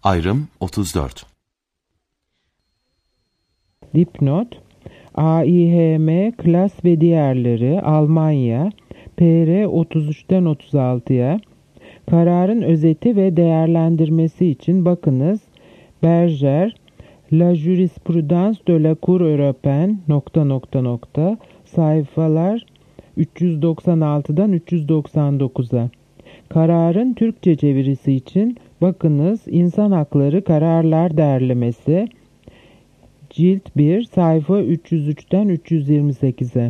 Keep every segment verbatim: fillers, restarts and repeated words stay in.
Ayrım otuz dört. Dipnot: A İ H M Klas ve diğerleri Almanya P R otuz üçten otuz altıya kararın özeti ve değerlendirmesi için bakınız Berger, La Jurisprudence de la Cour Européenne nokta nokta nokta sayfalar üç yüz doksan altıdan üç yüz doksan dokuza. Kararın Türkçe çevirisi için bakınız İnsan Hakları Kararlar Derlemesi Cilt bir sayfa üç yüz üçten üç yüz yirmi sekize.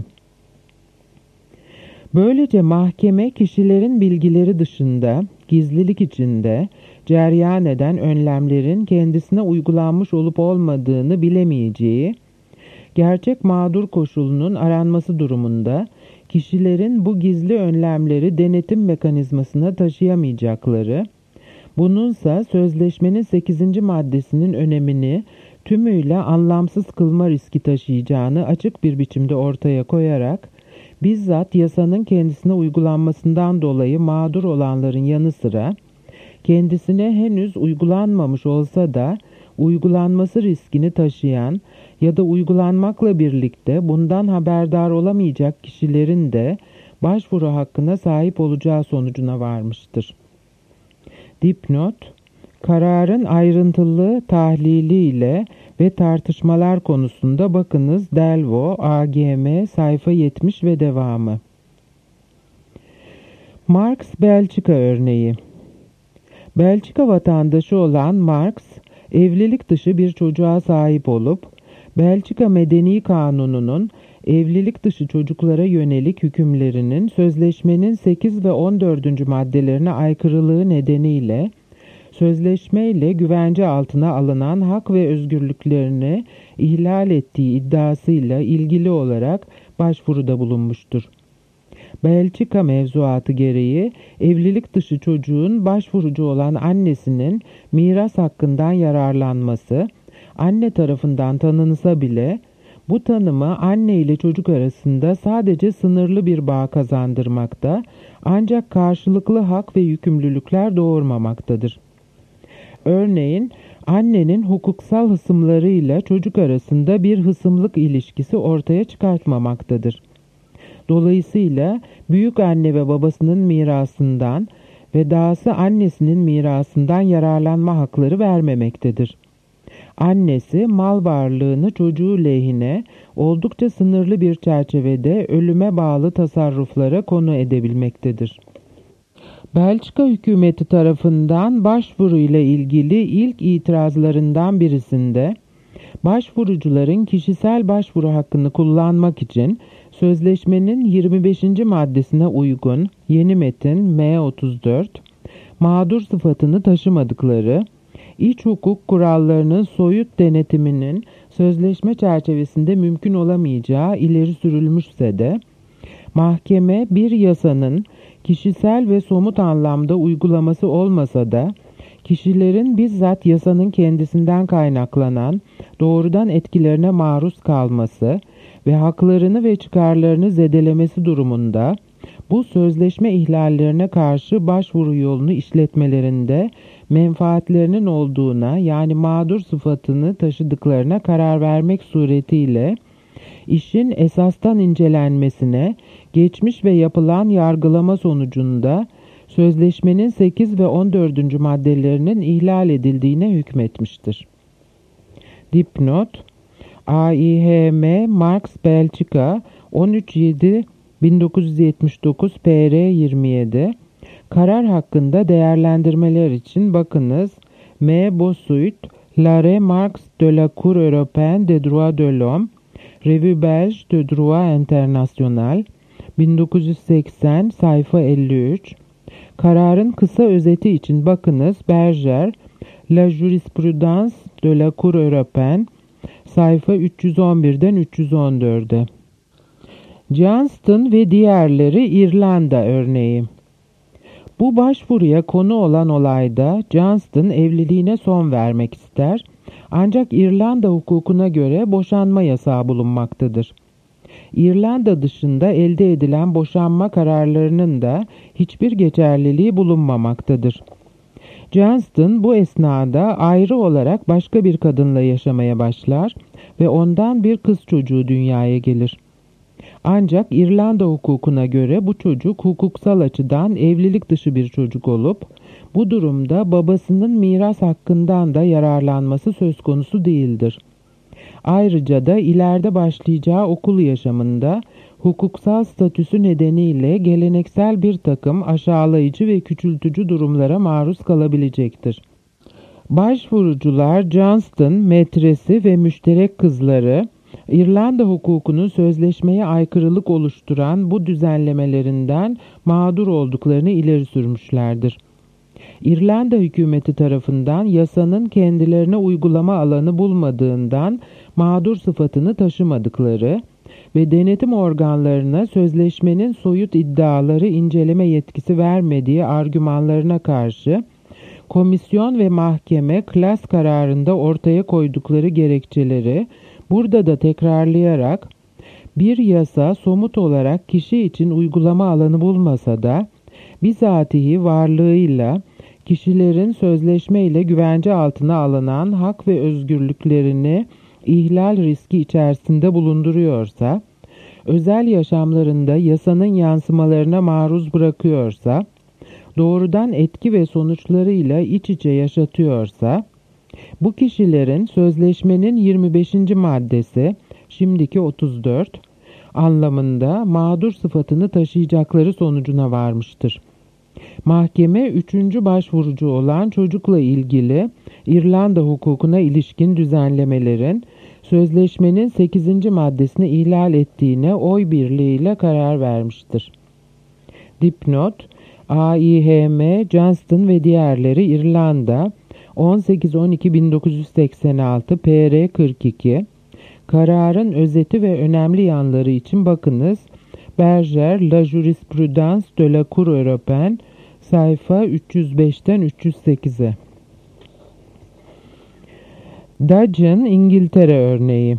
Böylece mahkeme kişilerin bilgileri dışında, gizlilik içinde cereyan eden önlemlerin kendisine uygulanmış olup olmadığını bilemeyeceği, gerçek mağdur koşulunun aranması durumunda kişilerin bu gizli önlemleri denetim mekanizmasına taşıyamayacakları, bununsa sözleşmenin sekizinci maddesinin önemini tümüyle anlamsız kılma riski taşıyacağını açık bir biçimde ortaya koyarak, bizzat yasanın kendisine uygulanmasından dolayı mağdur olanların yanı sıra, kendisine henüz uygulanmamış olsa da uygulanması riskini taşıyan ya da uygulanmakla birlikte bundan haberdar olamayacak kişilerin de başvuru hakkına sahip olacağı sonucuna varmıştır. Dipnot: Kararın ayrıntılı tahliliyle ve tartışmalar konusunda bakınız Delvaux, A G M sayfa yetmiş ve devamı. Marx Belçika örneği. Belçika vatandaşı olan Marx, evlilik dışı bir çocuğa sahip olup, Belçika Medeni Kanunu'nun evlilik dışı çocuklara yönelik hükümlerinin sözleşmenin sekiz ve on dördüncü maddelerine aykırılığı nedeniyle, sözleşmeyle güvence altına alınan hak ve özgürlüklerini ihlal ettiği iddiasıyla ilgili olarak başvuruda bulunmuştur. Belçika mevzuatı gereği evlilik dışı çocuğun başvurucu olan annesinin miras hakkından yararlanması, anne tarafından tanınsa bile bu tanımı anne ile çocuk arasında sadece sınırlı bir bağ kazandırmakta, ancak karşılıklı hak ve yükümlülükler doğurmamaktadır. Örneğin, annenin hukuksal hısımlarıyla çocuk arasında bir hısımlık ilişkisi ortaya çıkartmamaktadır. Dolayısıyla büyük anne ve babasının mirasından ve dahası annesinin mirasından yararlanma hakları vermemektedir. Annesi mal varlığını çocuğu lehine oldukça sınırlı bir çerçevede ölüme bağlı tasarruflara konu edebilmektedir. Belçika hükümeti tarafından başvuru ile ilgili ilk itirazlarından birisinde, başvurucuların kişisel başvuru hakkını kullanmak için sözleşmenin yirmi beşinci maddesine uygun yeni metin M otuz dört, mağdur sıfatını taşımadıkları, iç hukuk kurallarının soyut denetiminin sözleşme çerçevesinde mümkün olamayacağı ileri sürülmüşse de, mahkeme bir yasanın kişisel ve somut anlamda uygulaması olmasa da, kişilerin bizzat yasanın kendisinden kaynaklanan doğrudan etkilerine maruz kalması ve haklarını ve çıkarlarını zedelemesi durumunda, bu sözleşme ihlallerine karşı başvuru yolunu işletmelerinde menfaatlerinin olduğuna, yani mağdur sıfatını taşıdıklarına karar vermek suretiyle, işin esastan incelenmesine, geçmiş ve yapılan yargılama sonucunda sözleşmenin sekiz ve on dördüncü maddelerinin ihlal edildiğine hükmetmiştir. Dipnot: A İ H M Marx Belçika on üç yedi bin dokuz yüz yetmiş dokuz P R yirmi yedi. Karar hakkında değerlendirmeler için bakınız M. Bossuet, L'arrêt Marx de la Cour Européenne des Droits de l'Homme, Revue Belge de Droit International, bin dokuz yüz seksen sayfa elli üç. Kararın kısa özeti için bakınız Berger, La Jurisprudence de la Cour Européenne, sayfa üç yüz on birden üç yüz on dörde. Johnston ve diğerleri İrlanda örneği. Bu başvuruya konu olan olayda Johnston evliliğine son vermek ister, ancak İrlanda hukukuna göre boşanma yasağı bulunmaktadır. İrlanda dışında elde edilen boşanma kararlarının da hiçbir geçerliliği bulunmamaktadır. Johnston bu esnada ayrı olarak başka bir kadınla yaşamaya başlar ve ondan bir kız çocuğu dünyaya gelir. Ancak İrlanda hukukuna göre bu çocuk hukuksal açıdan evlilik dışı bir çocuk olup, bu durumda babasının miras hakkından da yararlanması söz konusu değildir. Ayrıca da ileride başlayacağı okul yaşamında hukuksal statüsü nedeniyle geleneksel bir takım aşağılayıcı ve küçültücü durumlara maruz kalabilecektir. Başvurucular Johnston, metresi ve müşterek kızları, İrlanda hukukunun sözleşmeye aykırılık oluşturan bu düzenlemelerinden mağdur olduklarını ileri sürmüşlerdir. İrlanda hükümeti tarafından yasanın kendilerine uygulama alanı bulmadığından mağdur sıfatını taşımadıkları ve denetim organlarına sözleşmenin soyut iddiaları inceleme yetkisi vermediği argümanlarına karşı komisyon ve mahkeme klas kararında ortaya koydukları gerekçeleri burada da tekrarlayarak, bir yasa somut olarak kişi için uygulama alanı bulmasa da bizatihi varlığıyla kişilerin sözleşme ile güvence altına alınan hak ve özgürlüklerini ihlal riski içerisinde bulunduruyorsa, özel yaşamlarında yasanın yansımalarına maruz bırakıyorsa, doğrudan etki ve sonuçlarıyla iç içe yaşatıyorsa, bu kişilerin sözleşmenin yirmi beşinci maddesi, şimdiki otuz dört, anlamında mağdur sıfatını taşıyacakları sonucuna varmıştır. Mahkeme üçüncü başvurucu olan çocukla ilgili İrlanda hukukuna ilişkin düzenlemelerin sözleşmenin sekizinci maddesini ihlal ettiğine oy birliğiyle karar vermiştir. Dipnot: A İ H M, Johnston ve diğerleri İrlanda on sekiz on iki bin dokuz yüz seksen altı P R kırk iki. Kararın özeti ve önemli yanları için bakınız Berger, La Jurisprudence de la Cour Européenne, sayfa üç yüz beşten üç yüz sekize. Dudgeon, İngiltere örneği.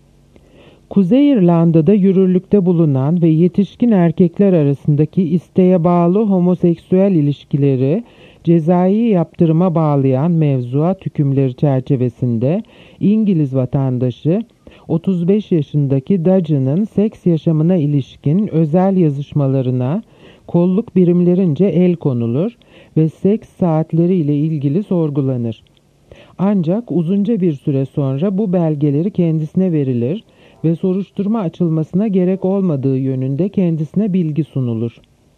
Kuzey İrlanda'da yürürlükte bulunan ve yetişkin erkekler arasındaki isteğe bağlı homoseksüel ilişkileri cezai yaptırıma bağlayan mevzuat hükümleri çerçevesinde İngiliz vatandaşı otuz beş yaşındaki Dudgeon'ın seks yaşamına ilişkin özel yazışmalarına kolluk birimlerince el konulur ve seks saatleri ile ilgili sorgulanır. Ancak uzunca bir süre sonra bu belgeleri kendisine verilir ve soruşturma açılmasına gerek olmadığı yönünde kendisine bilgi sunulur.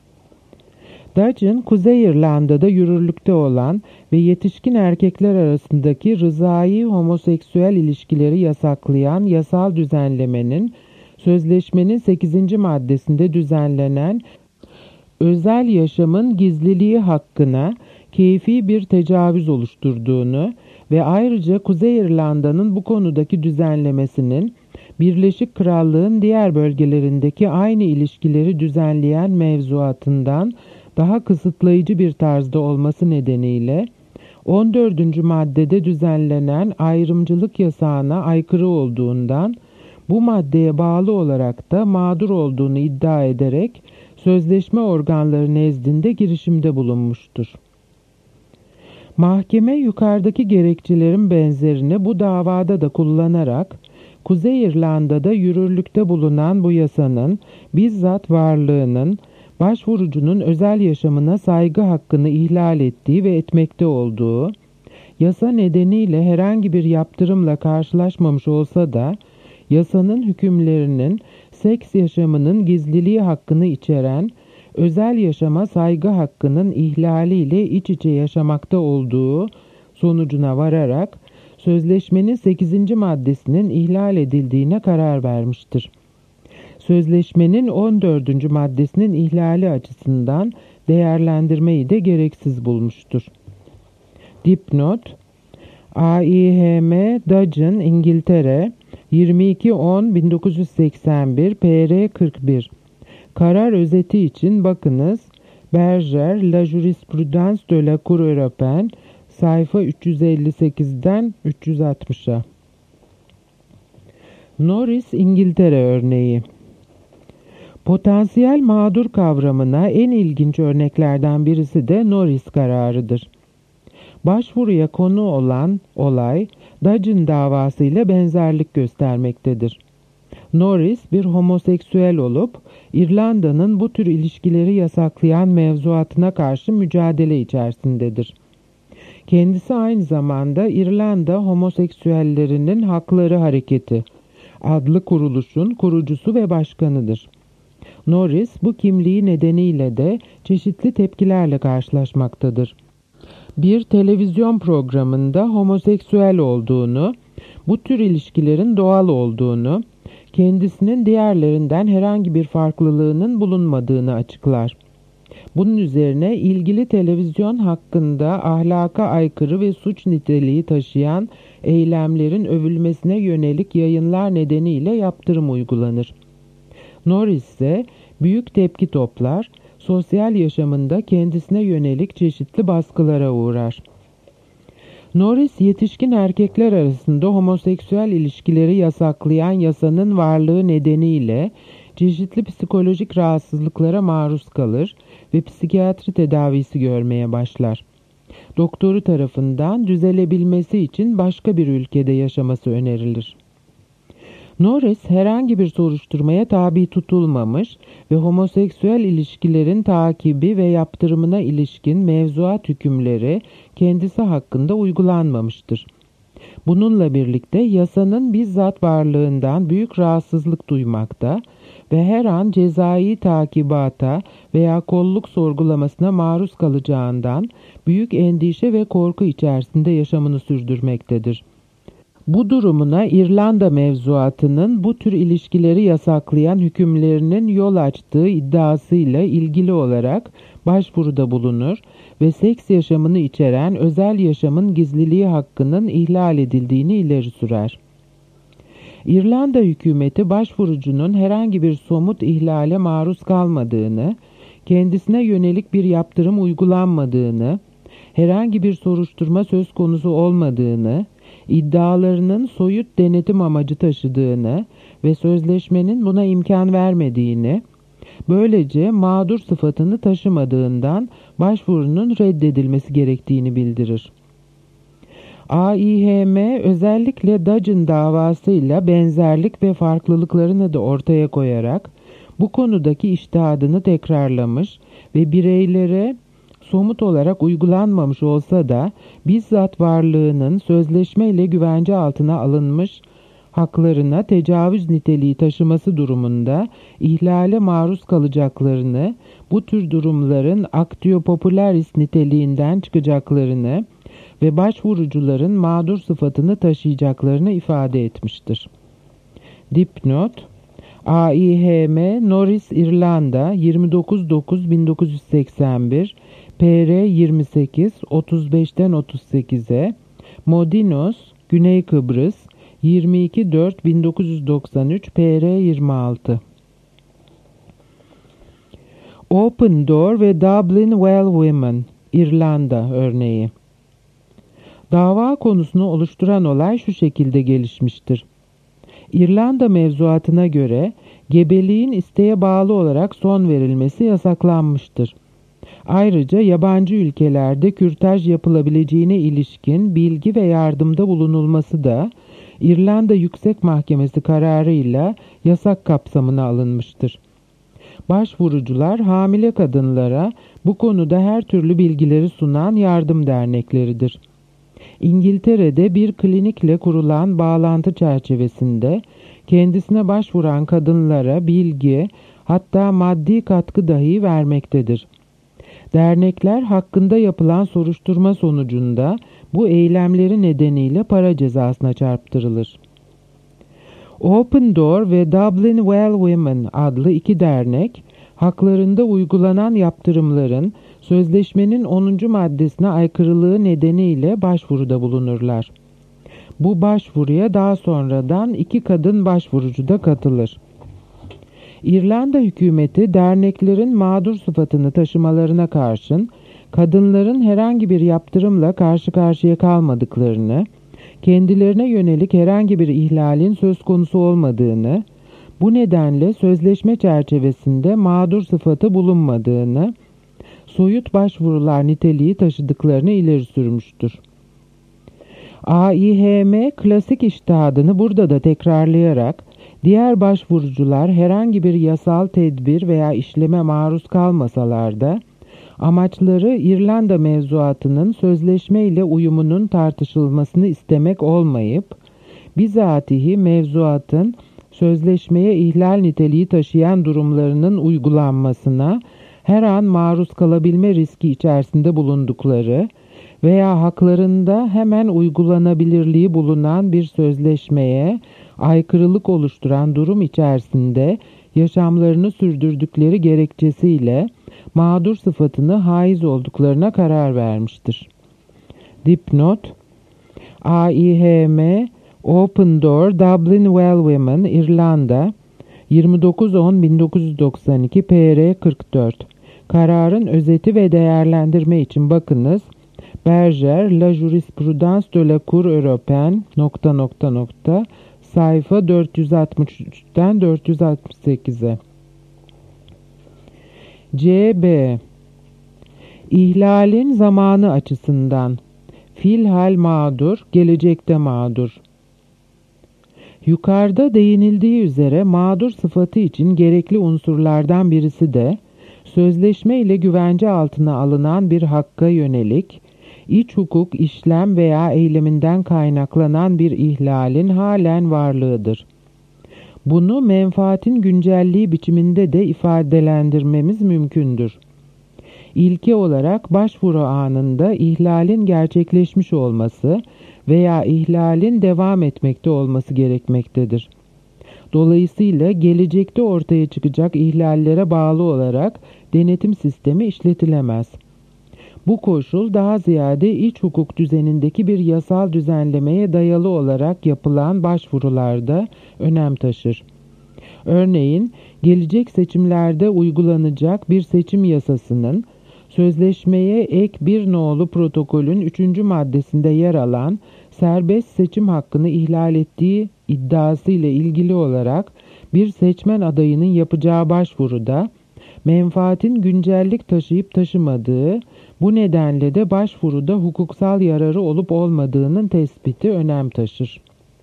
Dudgeon, Kuzey İrlanda'da yürürlükte olan ve yetişkin erkekler arasındaki rızai homoseksüel ilişkileri yasaklayan yasal düzenlemenin sözleşmenin sekizinci maddesinde düzenlenen özel yaşamın gizliliği hakkına keyfi bir tecavüz oluşturduğunu ve ayrıca Kuzey İrlanda'nın bu konudaki düzenlemesinin Birleşik Krallığın diğer bölgelerindeki aynı ilişkileri düzenleyen mevzuatından daha kısıtlayıcı bir tarzda olması nedeniyle on dördüncü maddede düzenlenen ayrımcılık yasağına aykırı olduğundan bu maddeye bağlı olarak da mağdur olduğunu iddia ederek sözleşme organları nezdinde girişimde bulunmuştur. Mahkeme yukarıdaki gerekçelerin benzerini bu davada da kullanarak Kuzey İrlanda'da yürürlükte bulunan bu yasanın bizzat varlığının başvurucunun özel yaşamına saygı hakkını ihlal ettiği ve etmekte olduğu, yasa nedeniyle herhangi bir yaptırımla karşılaşmamış olsa da yasanın hükümlerinin seks yaşamının gizliliği hakkını içeren özel yaşama saygı hakkının ihlaliyle iç içe yaşamakta olduğu sonucuna vararak sözleşmenin sekizinci maddesinin ihlal edildiğine karar vermiştir. Sözleşmenin on dördüncü maddesinin ihlali açısından değerlendirmeyi de gereksiz bulmuştur. Dipnot: A İ H M, Dudgeon, İngiltere, yirmi iki on bin dokuz yüz seksen bir P R kırk bir. Karar özeti için bakınız Berger, La Jurisprudence de la Cour Européenne, sayfa üç yüz elli sekizden üç yüz altmışa. Norris, İngiltere örneği. Potansiyel mağdur kavramına en ilginç örneklerden birisi de Norris kararıdır. Başvuruya konu olan olay Dudgeon davası ile benzerlik göstermektedir. Norris bir homoseksüel olup İrlanda'nın bu tür ilişkileri yasaklayan mevzuatına karşı mücadele içerisindedir. Kendisi aynı zamanda İrlanda Homoseksüellerinin Hakları Hareketi adlı kuruluşun kurucusu ve başkanıdır. Norris bu kimliği nedeniyle de çeşitli tepkilerle karşılaşmaktadır. Bir televizyon programında homoseksüel olduğunu, bu tür ilişkilerin doğal olduğunu, kendisinin diğerlerinden herhangi bir farklılığının bulunmadığını açıklar. Bunun üzerine ilgili televizyon hakkında ahlaka aykırı ve suç niteliği taşıyan eylemlerin övülmesine yönelik yayınlar nedeniyle yaptırım uygulanır. Norris ise büyük tepki toplar, sosyal yaşamında kendisine yönelik çeşitli baskılara uğrar. Norris, yetişkin erkekler arasında homoseksüel ilişkileri yasaklayan yasanın varlığı nedeniyle çeşitli psikolojik rahatsızlıklara maruz kalır ve psikiyatri tedavisi görmeye başlar. Doktoru tarafından düzelebilmesi için başka bir ülkede yaşaması önerilir. Norris herhangi bir soruşturmaya tabi tutulmamış ve homoseksüel ilişkilerin takibi ve yaptırımına ilişkin mevzuat hükümleri kendisi hakkında uygulanmamıştır. Bununla birlikte yasanın bizzat varlığından büyük rahatsızlık duymakta ve her an cezai takibata veya kolluk sorgulamasına maruz kalacağından büyük endişe ve korku içerisinde yaşamını sürdürmektedir. Bu durumuna İrlanda mevzuatının bu tür ilişkileri yasaklayan hükümlerinin yol açtığı iddiasıyla ilgili olarak başvuruda bulunur ve seks yaşamını içeren özel yaşamın gizliliği hakkının ihlal edildiğini ileri sürer. İrlanda hükümeti başvurucunun herhangi bir somut ihlale maruz kalmadığını, kendisine yönelik bir yaptırım uygulanmadığını, herhangi bir soruşturma söz konusu olmadığını, iddialarının soyut denetim amacı taşıdığını ve sözleşmenin buna imkan vermediğini, böylece mağdur sıfatını taşımadığından başvurunun reddedilmesi gerektiğini bildirir. A İ H M özellikle Dudgeon davasıyla benzerlik ve farklılıklarını da ortaya koyarak bu konudaki içtihadını tekrarlamış ve bireylere somut olarak uygulanmamış olsa da bizzat varlığının sözleşmeyle güvence altına alınmış haklarına tecavüz niteliği taşıması durumunda ihlale maruz kalacaklarını, bu tür durumların actio popularis niteliğinden çıkacaklarını ve başvurucuların mağdur sıfatını taşıyacaklarını ifade etmiştir. Dipnot: A İ H M Norris İrlanda yirmi dokuz dokuz bin dokuz yüz seksen bir P R yirmi sekiz otuz beşten otuz sekize, Modinos Güney Kıbrıs yirmi iki dört bin dokuz yüz doksan üç P R yirmi altı. Open Door ve Dublin Well Women İrlanda örneği. Dava konusunu oluşturan olay şu şekilde gelişmiştir. İrlanda mevzuatına göre gebeliğin isteğe bağlı olarak son verilmesi yasaklanmıştır. Ayrıca yabancı ülkelerde kürtaj yapılabileceğine ilişkin bilgi ve yardımda bulunulması da İrlanda Yüksek Mahkemesi kararıyla yasak kapsamına alınmıştır. Başvurucular hamile kadınlara bu konuda her türlü bilgileri sunan yardım dernekleridir. İngiltere'de bir klinikle kurulan bağlantı çerçevesinde kendisine başvuran kadınlara bilgi, hatta maddi katkı dahi vermektedir. Dernekler hakkında yapılan soruşturma sonucunda bu eylemleri nedeniyle para cezasına çarptırılır. Open Door ve Dublin Well Women adlı iki dernek, haklarında uygulanan yaptırımların sözleşmenin onuncu maddesine aykırılığı nedeniyle başvuruda bulunurlar. Bu başvuruya daha sonradan iki kadın başvurucu da katılır. İrlanda hükümeti derneklerin mağdur sıfatını taşımalarına karşın kadınların herhangi bir yaptırımla karşı karşıya kalmadıklarını, kendilerine yönelik herhangi bir ihlalin söz konusu olmadığını, bu nedenle sözleşme çerçevesinde mağdur sıfatı bulunmadığını, soyut başvurular niteliği taşıdıklarını ileri sürmüştür. A İ H M klasik içtihadını burada da tekrarlayarak, diğer başvurucular herhangi bir yasal tedbir veya işleme maruz kalmasalar da, amaçları İrlanda mevzuatının sözleşme ile uyumunun tartışılmasını istemek olmayıp, bizatihi mevzuatın sözleşmeye ihlal niteliği taşıyan durumlarının uygulanmasına her an maruz kalabilme riski içerisinde bulundukları veya haklarında hemen uygulanabilirliği bulunan bir sözleşmeye aykırılık oluşturan durum içerisinde yaşamlarını sürdürdükleri gerekçesiyle mağdur sıfatını haiz olduklarına karar vermiştir. Dipnot: A İ H M Open Door Dublin Well Women İrlanda yirmi dokuz on bin dokuz yüz doksan iki P R kırk dört. Kararın özeti ve değerlendirme için bakınız. Berger, La Jurisprudence de la Cour Européenne nokta nokta nokta sayfa dört yüz altmış üçten dört yüz altmış sekize. C B İhlalin zamanı açısından filhal mağdur, gelecekte mağdur. Yukarıda değinildiği üzere mağdur sıfatı için gerekli unsurlardan birisi de sözleşme ile güvence altına alınan bir hakka yönelik iç hukuk işlem veya eyleminden kaynaklanan bir ihlalin halen varlığıdır. Bunu menfaatin güncelliği biçiminde de ifadelendirmemiz mümkündür. İlke olarak başvuru anında ihlalin gerçekleşmiş olması veya ihlalin devam etmekte olması gerekmektedir. Dolayısıyla gelecekte ortaya çıkacak ihlallere bağlı olarak denetim sistemi işletilemez. Bu koşul daha ziyade iç hukuk düzenindeki bir yasal düzenlemeye dayalı olarak yapılan başvurularda önem taşır. Örneğin, gelecek seçimlerde uygulanacak bir seçim yasasının sözleşmeye ek bir nolu protokolün üçüncü maddesinde yer alan serbest seçim hakkını ihlal ettiği iddiası ile ilgili olarak bir seçmen adayının yapacağı başvuruda menfaatin güncellik taşıyıp taşımadığı, bu nedenle de başvuruda hukuksal yararı olup olmadığının tespiti önem taşır.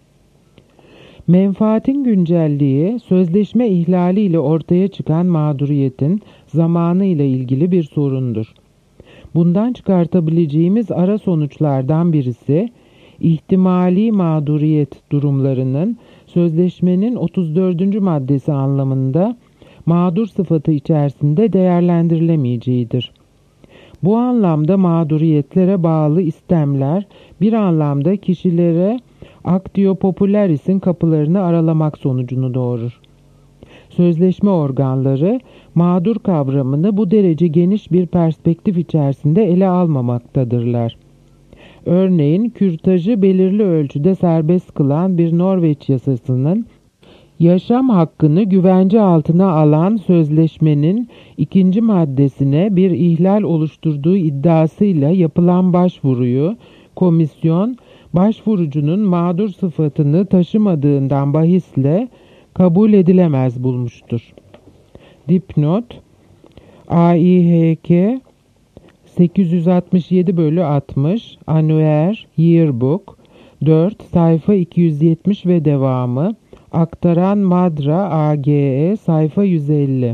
Menfaatin güncelliği, sözleşme ihlali ile ortaya çıkan mağduriyetin zamanı ile ilgili bir sorundur. Bundan çıkartabileceğimiz ara sonuçlardan birisi, ihtimali mağduriyet durumlarının sözleşmenin otuz dördüncü maddesi anlamında mağdur sıfatı içerisinde değerlendirilemeyeceğidir. Bu anlamda mağduriyetlere bağlı istemler bir anlamda kişilere actio popularis'in kapılarını aralamak sonucunu doğurur. Sözleşme organları mağdur kavramını bu derece geniş bir perspektif içerisinde ele almamaktadırlar. Örneğin kürtajı belirli ölçüde serbest kılan bir Norveç yasasının yaşam hakkını güvence altına alan sözleşmenin ikinci maddesine bir ihlal oluşturduğu iddiasıyla yapılan başvuruyu komisyon, başvurucunun mağdur sıfatını taşımadığından bahisle kabul edilemez bulmuştur. Dipnot: A İ H K sekiz yüz altmış yedi bölü altmış Annuaire Yearbook dört sayfa iki yüz yetmiş ve devamı aktaran Madra A G E sayfa yüz elli.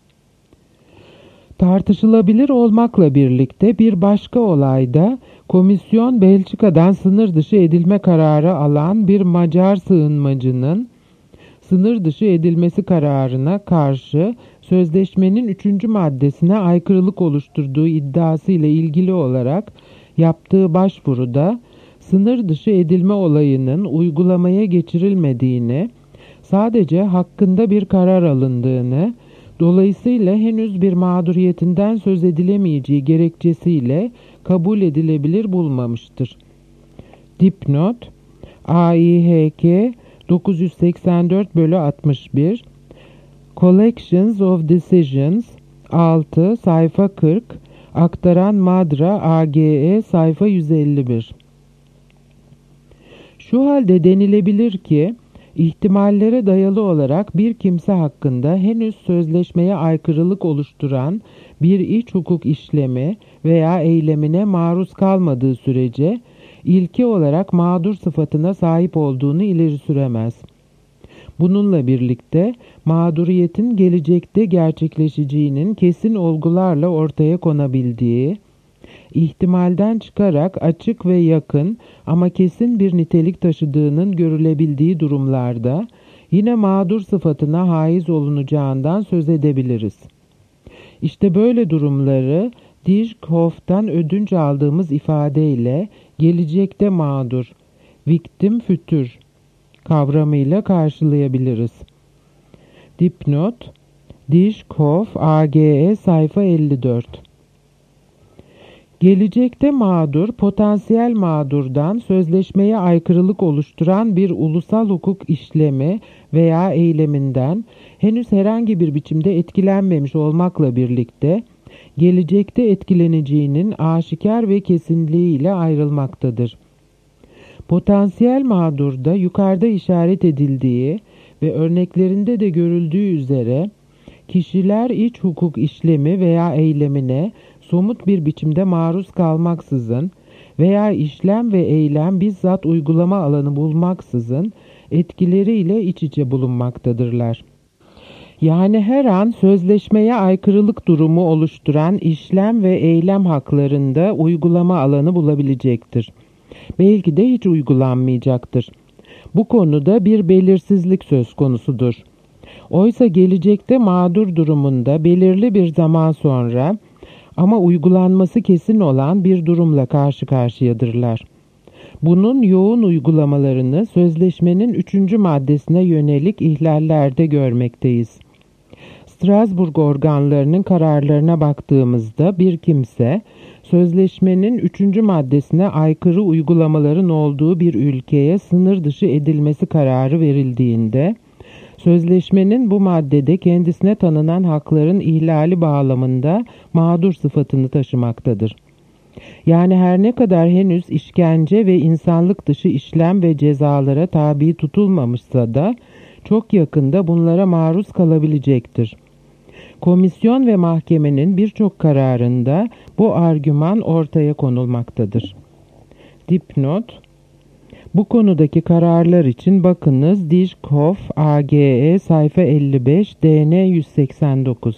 Tartışılabilir olmakla birlikte bir başka olayda komisyon Belçika'dan sınır dışı edilme kararı alan bir Macar sığınmacının sınır dışı edilmesi kararına karşı sözleşmenin üçüncü maddesine aykırılık oluşturduğu iddiası ile ilgili olarak yaptığı başvuruda sınır dışı edilme olayının uygulamaya geçirilmediğini, sadece hakkında bir karar alındığını, dolayısıyla henüz bir mağduriyetinden söz edilemeyeceği gerekçesiyle kabul edilebilir bulmamıştır. Dipnot: A İ H K dokuz yüz seksen dört bölü altmış bir Collections of Decisions altı sayfa kırk aktaran Madra A G E sayfa yüz elli bir. Şu halde denilebilir ki İhtimallere dayalı olarak bir kimse hakkında henüz sözleşmeye aykırılık oluşturan bir iç hukuk işlemi veya eylemine maruz kalmadığı sürece ilki olarak mağdur sıfatına sahip olduğunu ileri süremez. Bununla birlikte mağduriyetin gelecekte gerçekleşeceğinin kesin olgularla ortaya konabildiği, ihtimalden çıkarak açık ve yakın ama kesin bir nitelik taşıdığının görülebildiği durumlarda yine mağdur sıfatına haiz olunacağından söz edebiliriz. İşte böyle durumları Dirkhoff'tan ödünç aldığımız ifadeyle gelecekte mağdur, victim futur kavramıyla karşılayabiliriz. Dipnot, Dirkhoff A G E sayfa elli dört. Gelecekte mağdur, potansiyel mağdurdan sözleşmeye aykırılık oluşturan bir ulusal hukuk işlemi veya eyleminden henüz herhangi bir biçimde etkilenmemiş olmakla birlikte, gelecekte etkileneceğinin aşikar ve kesinliğiyle ayrılmaktadır. Potansiyel mağdurda yukarıda işaret edildiği ve örneklerinde de görüldüğü üzere, kişiler iç hukuk işlemi veya eylemine somut bir biçimde maruz kalmaksızın veya işlem ve eylem bizzat uygulama alanı bulmaksızın etkileriyle iç içe bulunmaktadırlar. Yani her an sözleşmeye aykırılık durumu oluşturan işlem ve eylem haklarında uygulama alanı bulabilecektir. Belki de hiç uygulanmayacaktır. Bu konuda bir belirsizlik söz konusudur. Oysa gelecekte mağdur durumunda belirli bir zaman sonra ama uygulanması kesin olan bir durumla karşı karşıyadırlar. Bunun yoğun uygulamalarını sözleşmenin üçüncü maddesine yönelik ihlallerde görmekteyiz. Strasbourg organlarının kararlarına baktığımızda bir kimse, sözleşmenin üçüncü maddesine aykırı uygulamaların olduğu bir ülkeye sınır dışı edilmesi kararı verildiğinde, sözleşmenin bu maddede kendisine tanınan hakların ihlali bağlamında mağdur sıfatını taşımaktadır. Yani her ne kadar henüz işkence ve insanlık dışı işlem ve cezalara tabi tutulmamışsa da çok yakında bunlara maruz kalabilecektir. Komisyon ve mahkemenin birçok kararında bu argüman ortaya konulmaktadır. Dipnot, bu konudaki kararlar için bakınız Dirkhoff A G E sayfa elli beş D N yüz seksen dokuz.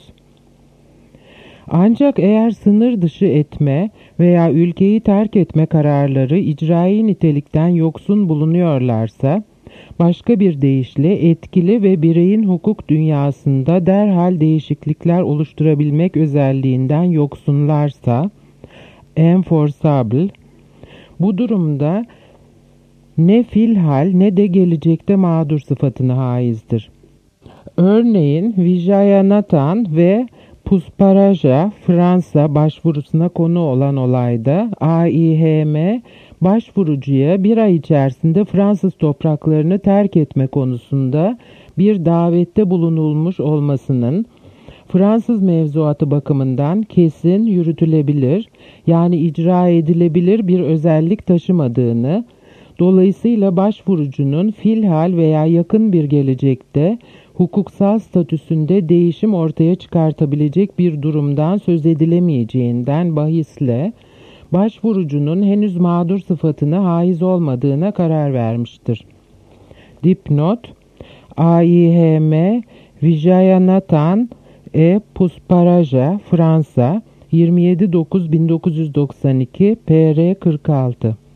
Ancak eğer sınır dışı etme veya ülkeyi terk etme kararları icrai nitelikten yoksun bulunuyorlarsa, başka bir deyişle etkili ve bireyin hukuk dünyasında derhal değişiklikler oluşturabilmek özelliğinden yoksunlarsa, enforceable, bu durumda ne filhal ne de gelecekte mağdur sıfatına haizdir. Örneğin Vijayanathan ve Pusparaja Fransa başvurusuna konu olan olayda A İ H M başvurucuya bir ay içerisinde Fransız topraklarını terk etme konusunda bir davette bulunulmuş olmasının Fransız mevzuatı bakımından kesin yürütülebilir, yani icra edilebilir bir özellik taşımadığını, dolayısıyla başvurucunun filhal veya yakın bir gelecekte hukuksal statüsünde değişim ortaya çıkartabilecek bir durumdan söz edilemeyeceğinden bahisle, başvurucunun henüz mağdur sıfatına haiz olmadığına karar vermiştir. Dipnot, A İ H M Vijayanathan e Pusparaja Fransa yirmi yedi dokuz bin dokuz yüz doksan iki P R kırk altı.